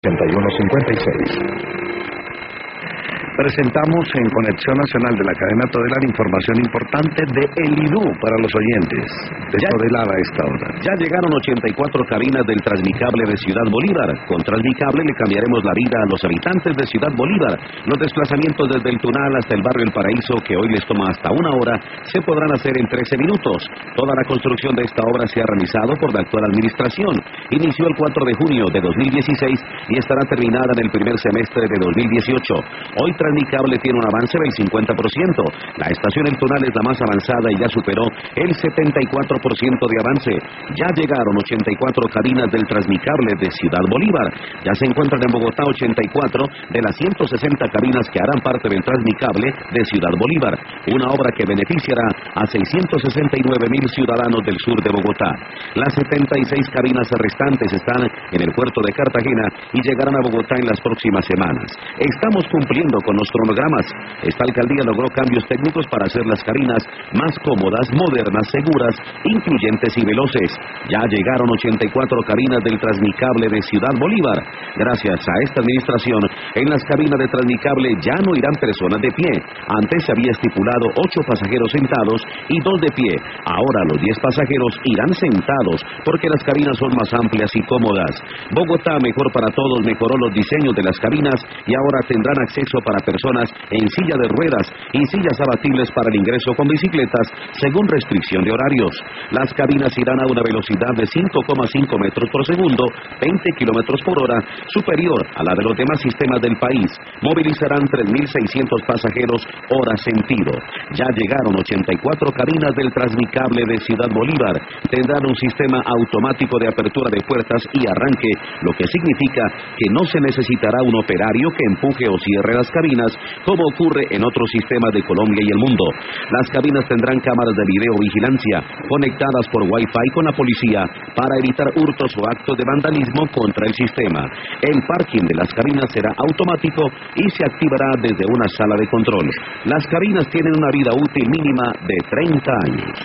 8156. Presentamos en Conexión Nacional de la Cadena Todelar información importante de El IDU para los oyentes de Todelar a esta hora. Ya llegaron 84 cabinas del Transmicable de Ciudad Bolívar. Con Transmicable le cambiaremos la vida a los habitantes de Ciudad Bolívar. Los desplazamientos desde el Tunal hasta el barrio El Paraíso, que hoy les toma hasta 1 hora, se podrán hacer en 13 minutos. Toda la construcción de esta obra se ha realizado por la actual administración. Inició el 4 de junio de 2016 y estará terminada en el primer semestre de 2018. Hoy Transmicable tiene un avance del 50%. La estación El Tunal es la más avanzada y ya superó el 74% de avance. Ya llegaron 84 cabinas del Transmicable de Ciudad Bolívar. Ya se encuentran en Bogotá 84 de las 160 cabinas que harán parte del Transmicable de Ciudad Bolívar. Una obra que beneficiará a 669,000 ciudadanos del sur de Bogotá. Las 76 cabinas restantes están en el puerto de Cartagena y llegarán a Bogotá en las próximas semanas. Estamos cumpliendo con los cronogramas. Esta alcaldía logró cambios técnicos para hacer las cabinas más cómodas, modernas, seguras, incluyentes y veloces. Ya llegaron 84 cabinas del Transmicable de Ciudad Bolívar. Gracias a esta administración, en las cabinas de Transmicable ya no irán personas de pie. Antes se había estipulado 8 pasajeros sentados y 2 de pie. Ahora los 10 pasajeros irán sentados porque las cabinas son más amplias y cómodas. Bogotá, mejor para todos, mejoró los diseños de las cabinas y ahora tendrán acceso para personas en silla de ruedas y sillas abatibles para el ingreso con bicicletas según restricción de horarios. Las cabinas irán a una velocidad de 5,5 metros por segundo, 20 kilómetros por hora, superior a la de los demás sistemas del país. Movilizarán 3.600 pasajeros hora sentido. Ya llegaron 84 cabinas del Transmicable de Ciudad Bolívar. Tendrán un sistema automático de apertura de puertas y arranque, lo que significa que no se necesitará un operario que empuje o cierre las cabinas, como ocurre en otros sistemas de Colombia y el mundo. Las cabinas tendrán cámaras de videovigilancia conectadas por Wi-Fi con la policía para evitar hurtos o actos de vandalismo contra el sistema. El parking de las cabinas será automático y se activará desde una sala de control. Las cabinas tienen una vida útil mínima de 30 años.